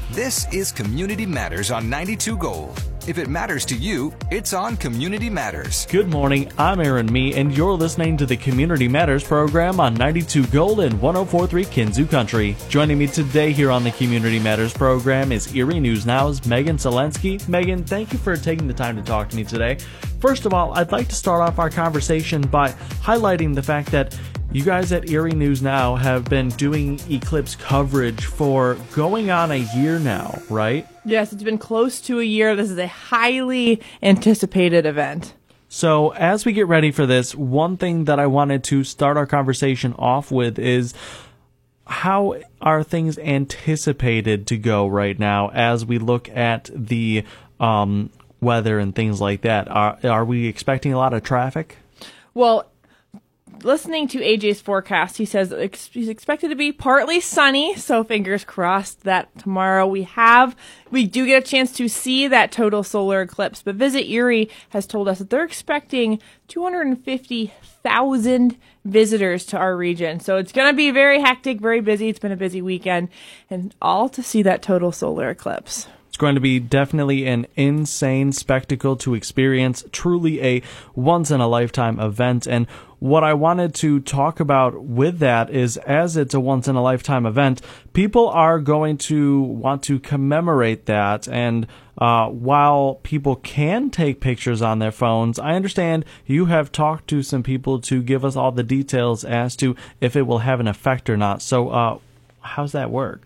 This is Community Matters on 92 Gold. If it matters to you, it's on Community Matters. Good morning, I'm Aaron Mee, and you're listening to the Community Matters program on 92 Gold and 104.3 Kinzu Country. Joining me today here on the Community Matters program is Erie News Now's Megan Selensky. Megan, thank you for taking the time to talk to me today. First of all, I'd like to start off our conversation by highlighting the fact that you guys at Erie News Now have been doing eclipse coverage for going on a year now, right? Yes, it's been close to a year. This is a highly anticipated event. So as we get ready for this, one thing that I wanted to start our conversation off with is how are things anticipated to go right now as we look at the weather and things like that? Are we expecting a lot of traffic? Well, listening to AJ's forecast, he says he's expected to be partly sunny, so fingers crossed that tomorrow we do get a chance to see that total solar eclipse. But Visit Erie has told us that they're expecting 250,000 visitors to our region. So it's going to be very hectic, very busy. It's been a busy weekend, and all to see that total solar eclipse. It's going to be definitely an insane spectacle to experience, truly a once-in-a-lifetime event. And what I wanted to talk about with that is, as it's a once-in-a-lifetime event, people are going to want to commemorate that. And while people can take pictures on their phones, I understand you have talked to some people to give us all the details as to if it will have an effect or not. So how's that work?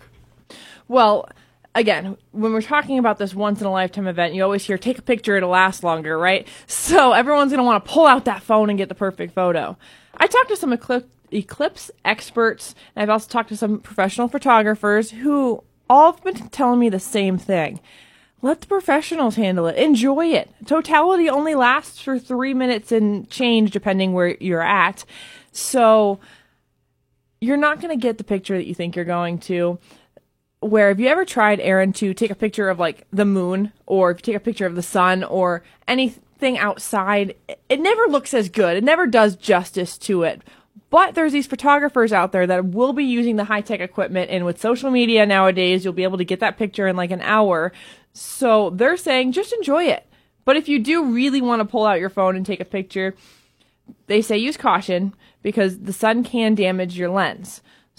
Well, again, when we're talking about this once-in-a-lifetime event, you always hear, take a picture, it'll last longer, right? So everyone's going to want to pull out that phone and get the perfect photo. I talked to some eclipse experts, and I've also talked to some professional photographers who all have been telling me the same thing. Let the professionals handle it. Enjoy it. Totality only lasts for 3 minutes and change, depending where you're at. So you're not going to get the picture that you think you're going to. Where have you ever tried, Aaron, to take a picture of like the moon, or if you take a picture of the sun or anything outside, it never looks as good. It never does justice to it. But there's these photographers out there that will be using the high-tech equipment, and with social media nowadays, you'll be able to get that picture in like an hour. So they're saying just enjoy it. But if you do really want to pull out your phone and take a picture, they say use caution because the sun can damage your lens.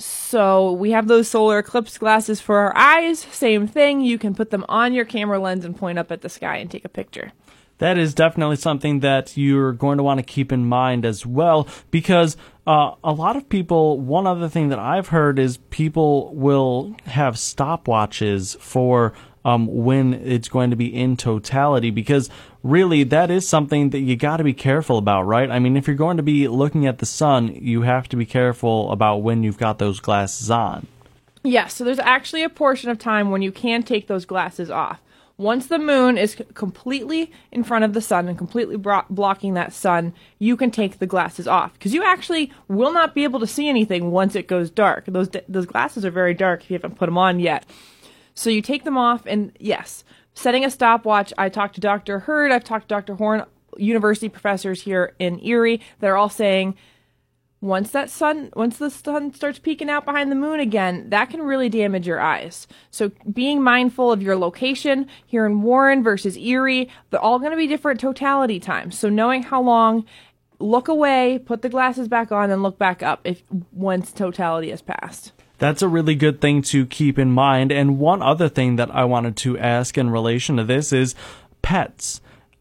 So we have those solar eclipse glasses for our eyes. Same thing. You can put them on your camera lens and point up at the sky and take a picture. That is definitely something that you're going to want to keep in mind as well, because a lot of people, one other thing that I've heard is people will have stopwatches for when it's going to be in totality, because really that is something that you got to be careful about, right? I mean, if you're going to be looking at the sun, you have to be careful about when you've got those glasses on. Yes, so there's actually a portion of time when you can take those glasses off. Once the moon is completely in front of the sun and completely blocking that sun, you can take the glasses off, because you actually will not be able to see anything once it goes dark. Those glasses are very dark if you haven't put them on yet. So you take them off, and yes, setting a stopwatch. I talked to Dr. Hurd, I've talked to Dr. Horn, university professors here in Erie. They're all saying once the sun starts peeking out behind the moon again, that can really damage your eyes. So being mindful of your location here in Warren versus Erie, they're all going to be different totality times. So knowing how long, look away, put the glasses back on, and look back up once totality has passed. That's a really good thing to keep in mind. And one other thing that I wanted to ask in relation to this is pets.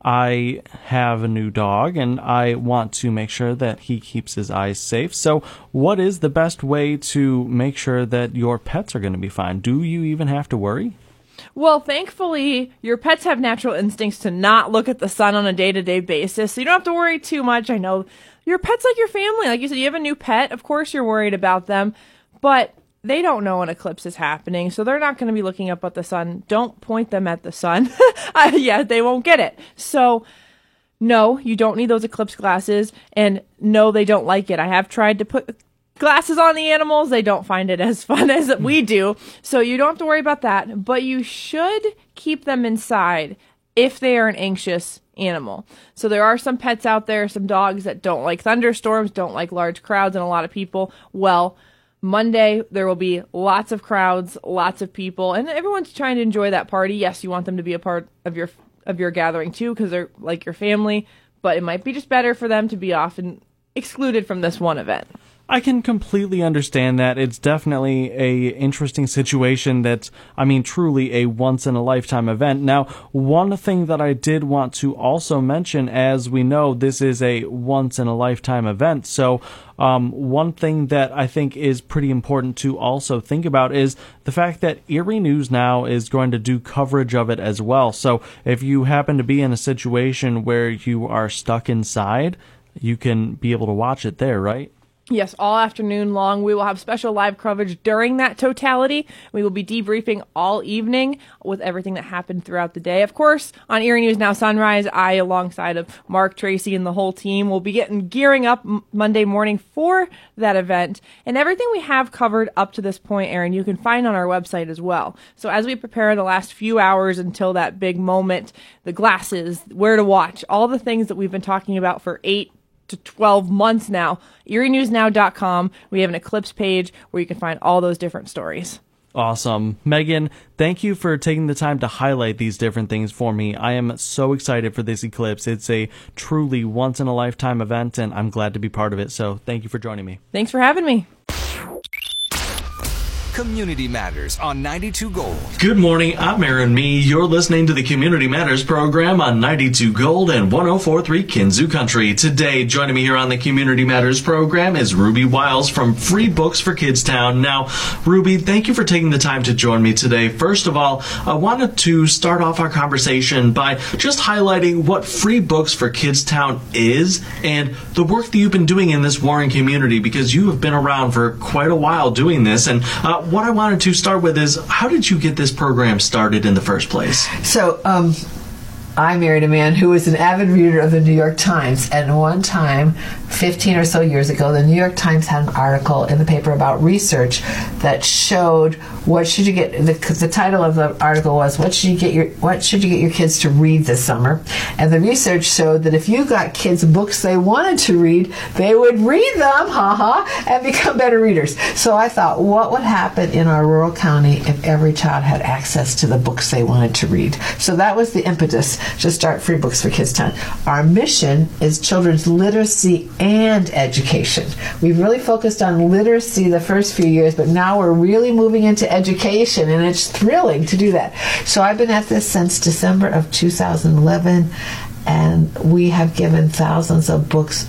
I have a new dog, and I want to make sure that he keeps his eyes safe. So what is the best way to make sure that your pets are going to be fine? Do you even have to worry? Well, thankfully, your pets have natural instincts to not look at the sun on a day-to-day basis, so you don't have to worry too much. I know your pet's like your family. Like you said, you have a new pet. Of course you're worried about them, but they don't know an eclipse is happening, so they're not going to be looking up at the sun. Don't point them at the sun. Yeah, they won't get it. So, no, you don't need those eclipse glasses, and no, they don't like it. I have tried to put glasses on the animals. They don't find it as fun as we do, so you don't have to worry about that, but you should keep them inside if they are an anxious animal. So there are some pets out there, some dogs that don't like thunderstorms, don't like large crowds and a lot of people. Well, Monday, there will be lots of crowds, lots of people, and everyone's trying to enjoy that party. Yes, you want them to be a part of your gathering too, because they're like your family, but it might be just better for them to be off and excluded from this one event. I can completely understand that. It's definitely a interesting situation that's, truly a once-in-a-lifetime event. Now, one thing that I did want to also mention, as we know, this is a once-in-a-lifetime event, so one thing that I think is pretty important to also think about is the fact that Erie News Now is going to do coverage of it as well. So if you happen to be in a situation where you are stuck inside, you can be able to watch it there, right? Yes, all afternoon long. We will have special live coverage during that totality. We will be debriefing all evening with everything that happened throughout the day. Of course, on Erie News Now Sunrise, I, alongside of Mark, Tracy, and the whole team, will be gearing up Monday morning for that event. And everything we have covered up to this point, Aaron, you can find on our website as well. So as we prepare the last few hours until that big moment, the glasses, where to watch, all the things that we've been talking about for 8 to 12 months now, erienewsnow.com. We have an Eclipse page where you can find all those different stories. Awesome. Megan, thank you for taking the time to highlight these different things for me. I am so excited for this Eclipse. It's a truly once-in-a-lifetime event, and I'm glad to be part of it. So thank you for joining me. Thanks for having me. Community Matters on 92 Gold. Good morning, I'm Aaron Mee. You're listening to the Community Matters program on 92 Gold and 104.3 Kinzoo Country. Today, joining me here on the Community Matters program is Ruby Wiles from Free Books for Kidstown. Now, Ruby, thank you for taking the time to join me today. First of all, I wanted to start off our conversation by just highlighting what Free Books for Kidstown is and the work that you've been doing in this Warren community, because you have been around for quite a while doing this. And what I wanted to start with is, how did you get this program started in the first place? So, I married a man who was an avid reader of the New York Times, and one time, 15 or so years ago, the New York Times had an article in the paper about research that showed what should you get. The title of the article was what should you get your kids to read this summer, and the research showed that if you got kids books they wanted to read, they would read them, and become better readers. So I thought, what would happen in our rural county if every child had access to the books they wanted to read? So that was the impetus to start Free Books for Kidstown. Our mission is children's literacy and education. We've really focused on literacy the first few years, but now we're really moving into education, and it's thrilling to do that. So I've been at this since December of 2011, and we have given thousands of books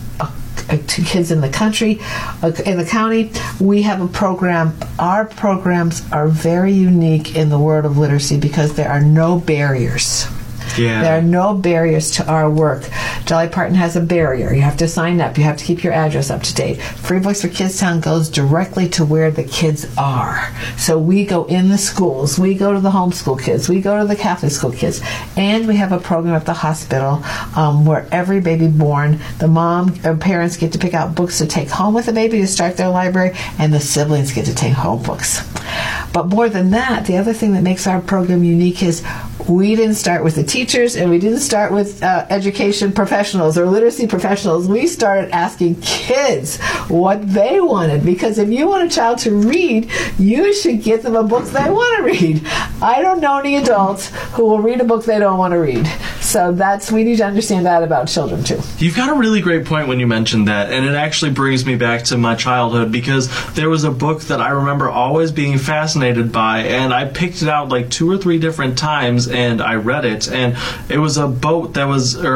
to kids in the country, in the county. We have a program. Our programs are very unique in the world of literacy because there are no barriers. Yeah. There are no barriers to our work. Dolly Parton has a barrier. You have to sign up. You have to keep your address up to date. Free Books for Kidstown goes directly to where the kids are. So we go in the schools. We go to the homeschool kids. We go to the Catholic school kids. And we have a program at the hospital where every baby born, the mom or parents get to pick out books to take home with the baby to start their library, and the siblings get to take home books. But more than that, the other thing that makes our program unique is we didn't start with the teachers, and we didn't start with education professionals or literacy professionals. We started asking kids what they wanted, because if you want a child to read, you should get them a book they want to read. I don't know any adults who will read a book they don't want to read. So we need to understand that about children too. You've got a really great point when you mentioned that, and it actually brings me back to my childhood, because there was a book that I remember always being fascinated by, and I picked it out like 2 or 3 different times, and I read it, and it was a book that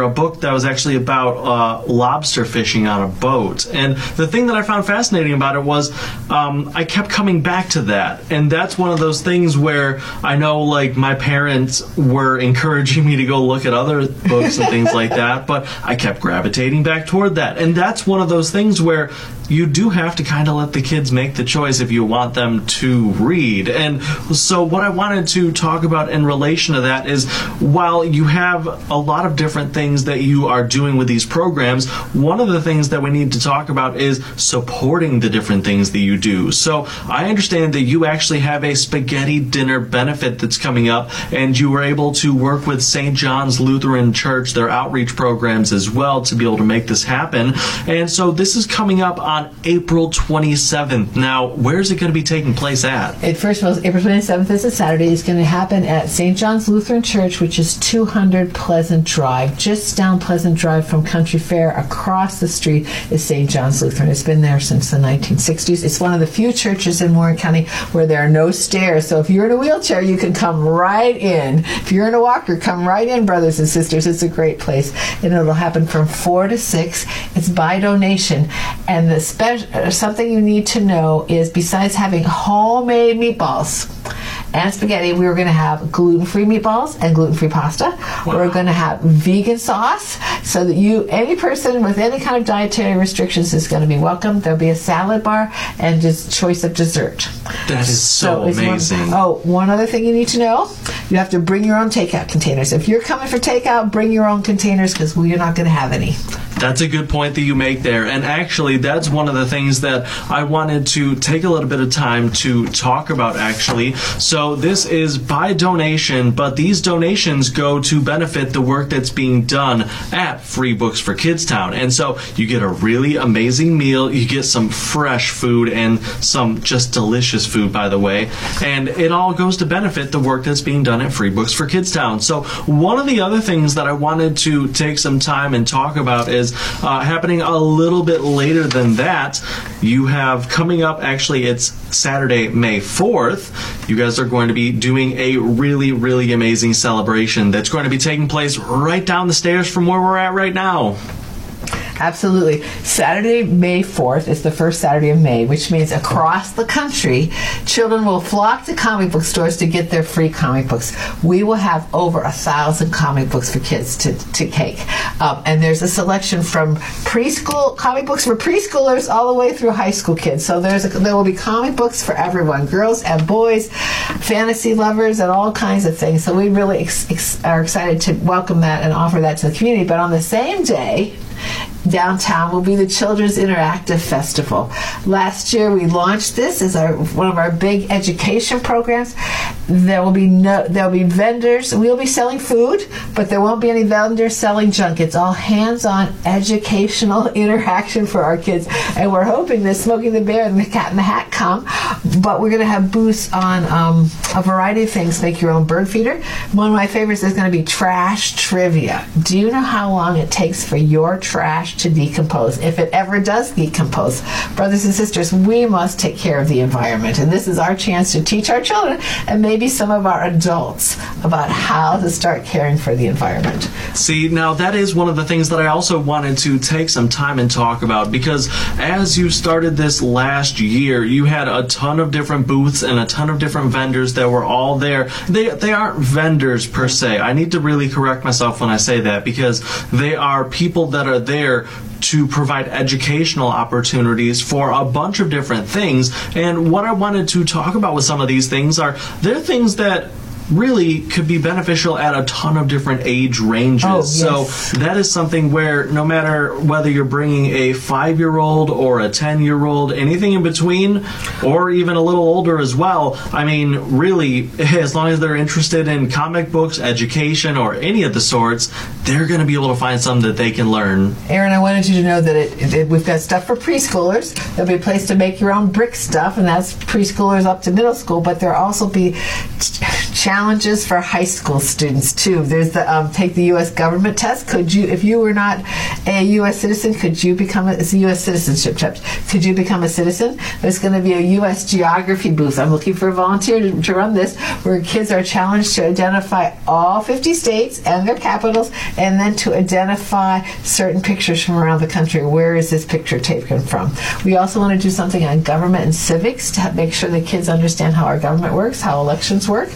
was actually about lobster fishing on a boat. And the thing that I found fascinating about it was I kept coming back to that, and that's one of those things where I know, like, my parents were encouraging me to go look at other books and things like that, but I kept gravitating back toward that. And that's one of those things where you do have to kind of let the kids make the choice if you want them to read. And so what I wanted to talk about in relation to that is, while you have a lot of different things that you are doing with these programs, one of the things that we need to talk about is supporting the different things that you do. So I understand that you actually have a spaghetti dinner benefit that's coming up, and you were able to work with St. John's Lutheran Church, their outreach programs as well, to be able to make this happen. And so this is coming up on on April 27th. Now, where's it going to be taking place at? First of all, April 27th is a Saturday. It's going to happen at St. John's Lutheran Church, which is 200 Pleasant Drive, just down Pleasant Drive from Country Fair. Across the street is St. John's Lutheran. It's been there since the 1960s. It's one of the few churches in Warren County where there are no stairs. So if you're in a wheelchair, you can come right in. If you're in a walker, come right in, brothers and sisters. It's a great place. And it'll happen from 4 to 6. It's by donation. And the something you need to know is, besides having homemade meatballs and spaghetti, we were going to have gluten-free meatballs and gluten-free pasta. Wow. We're going to have vegan sauce, so that any person with any kind of dietary restrictions is going to be welcome. There'll be a salad bar and just choice of dessert. That is so amazing. One other thing you need to know: you have to bring your own takeout containers. If you're coming for takeout, bring your own containers, because we're not going to have any. That's a good point that you make there. And actually, that's one of the things that I wanted to take a little bit of time to talk about, actually. So this is by donation, but these donations go to benefit the work that's being done at Free Books for Kidstown. And so you get a really amazing meal, you get some fresh food, and some just delicious food, by the way. And it all goes to benefit the work that's being done at Free Books for Kidstown. So one of the other things that I wanted to take some time and talk about is happening a little bit later than that. You have coming up, actually, it's Saturday, May 4th. You guys are going to be doing a really, really amazing celebration that's going to be taking place right down the stairs from where we're at right now. Absolutely. Saturday, May 4th is the first Saturday of May, which means across the country, children will flock to comic book stores to get their free comic books. We will have over 1,000 comic books for kids to cake. And there's a selection from preschool comic books for preschoolers all the way through high school kids. So there will be comic books for everyone, girls and boys, fantasy lovers, and all kinds of things. So we really are excited to welcome that and offer that to the community. But on the same day, downtown will be the Children's Interactive Festival. Last year we launched this as one of our big education programs. There'll be vendors. We'll be selling food, but there won't be any vendors selling junk. It's all hands-on educational interaction for our kids. And we're hoping that Smokey the Bear and the Cat in the Hat come, but we're going to have booths on a variety of things. Make your own bird feeder. One of my favorites is going to be trash trivia. Do you know how long it takes for your trash to decompose? If it ever does decompose, brothers and sisters, we must take care of the environment. And this is our chance to teach our children and maybe some of our adults about how to start caring for the environment. See, now that is one of the things that I also wanted to take some time and talk about, because as you started this last year, you had a ton of different booths and a ton of different vendors that were all there. They aren't vendors per se. I need to really correct myself when I say that, because they are people that are there to provide educational opportunities for a bunch of different things. And what I wanted to talk about with some of these things they're things that really could be beneficial at a ton of different age ranges. Oh, yes. So that is something where no matter whether you're bringing a 5-year-old or a 10-year-old, anything in between, or even a little older as well, I mean, really, as long as they're interested in comic books, education, or any of the sorts, they're going to be able to find something that they can learn. Aaron, I wanted you to know that we've got stuff for preschoolers. There'll be a place to make your own brick stuff, and that's preschoolers up to middle school, but there'll also be challenges for high school students too. There's the take the U.S. government test. Could you, if you were not a U.S. citizen, could you become it's a U.S. citizenship test? Could you become a citizen? There's going to be a U.S. geography booth. I'm looking for a volunteer to run this, where kids are challenged to identify all 50 states and their capitals, and then to identify certain pictures from around the country. Where is this picture taken from? We also want to do something on government and civics to make sure the kids understand how our government works, how elections work.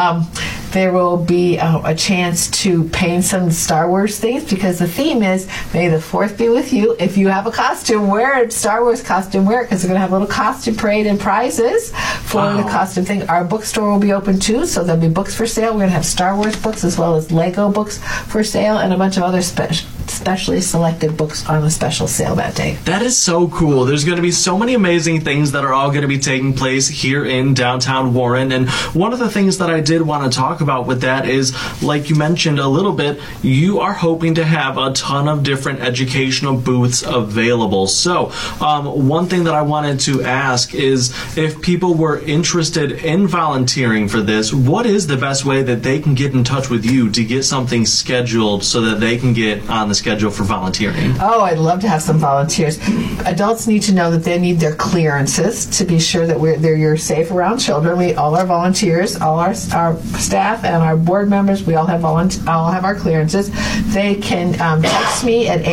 There will be a chance to paint some Star Wars things, because the theme is May the 4th be with you. If you have a costume, wear a Star Wars costume, wear it, because we're going to have a little costume parade and prizes for the costume thing. Our bookstore will be open too, so there'll be books for sale. We're going to have Star Wars books as well as Lego books for sale, and a bunch of other specially selected books on a special sale that day. That is so cool. There's going to be so many amazing things that are all going to be taking place here in downtown Warren. And one of the things that I did want to talk about with that is, like you mentioned a little bit, you are hoping to have a ton of different educational booths available. So one thing that I wanted to ask is, if people were interested in volunteering for this, what is the best way that they can get in touch with you to get something scheduled so that they can get on the schedule for volunteering? Oh, I'd love to have some volunteers. Adults need to know that they need their clearances to be sure that you're safe around children. All our volunteers, all our staff, and our board members, we all have our clearances. They can text me at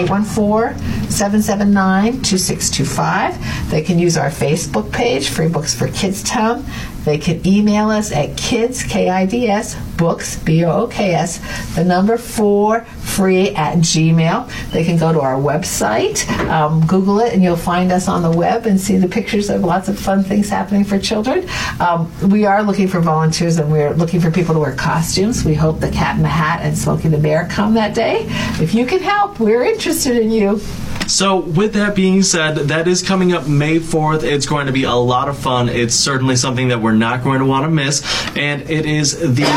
814-779-2625. They can use our Facebook page, Free Books for Kidstown. They can email us at kids, K-I-D-S, books, B-O-O-K-S, the number 4, free at Gmail. They can go to our website, Google it, and you'll find us on the web and see the pictures of lots of fun things happening for children. We are looking for volunteers, and we're looking for people to wear costumes. We hope the Cat in the Hat and Smokey the Bear come that day. If you can help, we're interested in you. So with that being said, that is coming up May 4th. It's going to be a lot of fun. It's certainly something that we're not going to want to miss. And it is the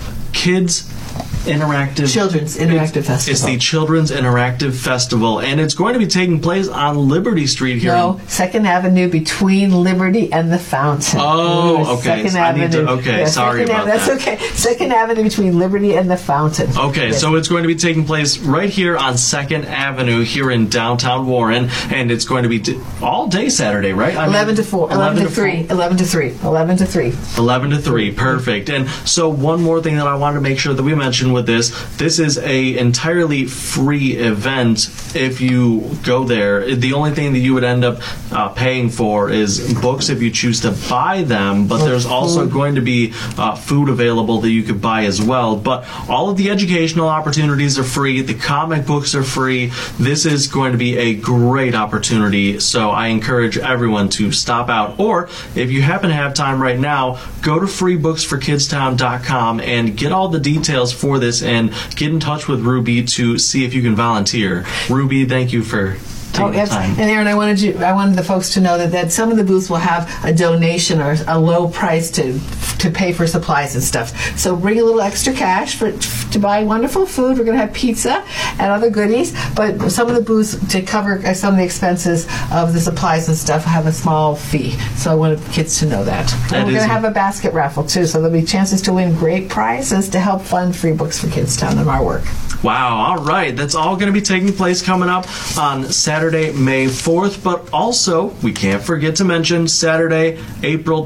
Children's Interactive Festival. It's the Children's Interactive Festival, and it's going to be taking place on Liberty Street here. No, 2nd Avenue between Liberty and the Fountain. Oh, okay. 2nd Avenue. Sorry about that. That's okay. 2nd Avenue between Liberty and the Fountain. Okay, yes. So it's going to be taking place right here on 2nd Avenue here in downtown Warren, and it's going to be all day Saturday, right? 11 to 4. 11 to 3. 11 to 3. 11 to 3. 11 to 3. Perfect. And so one more thing that I wanted to make sure that we mentioned with this is a entirely free event. If you go there, the only thing that you would end up paying for is books if you choose to buy them, but there's also going to be food available that you could buy as well. But all of the educational opportunities are free. The comic books are free. This is going to be a great opportunity, so I encourage everyone to stop out, or if you happen to have time right now, go to freebooksforkidstown.com and get all the details for this and get in touch with Ruby to see if you can volunteer. Ruby, thank you for taking the time. And Aaron, I wanted the folks to know that some of the booths will have a donation or a low price to pay for supplies and stuff. So bring a little extra cash to buy wonderful food. We're going to have pizza and other goodies, but some of the booths, to cover some of the expenses of the supplies and stuff, have a small fee. So I wanted kids to know that. And we're going to have a basket raffle too, so there'll be chances to win great prizes to help fund Free Books for Kidstown and our work. Wow, all right. That's all going to be taking place coming up on Saturday, May 4th. But also, we can't forget to mention Saturday, April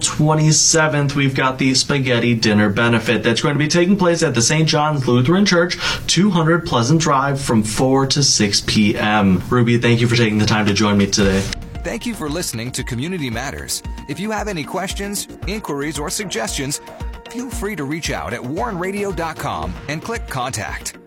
27th, we've got the Spaghetti Dinner Benefit. That's going to be taking place at the St. John's Lutheran Church, 200 Pleasant Drive, from 4 to 6 p.m. Ruby, thank you for taking the time to join me today. Thank you for listening to Community Matters. If you have any questions, inquiries, or suggestions, feel free to reach out at warrenradio.com and click Contact.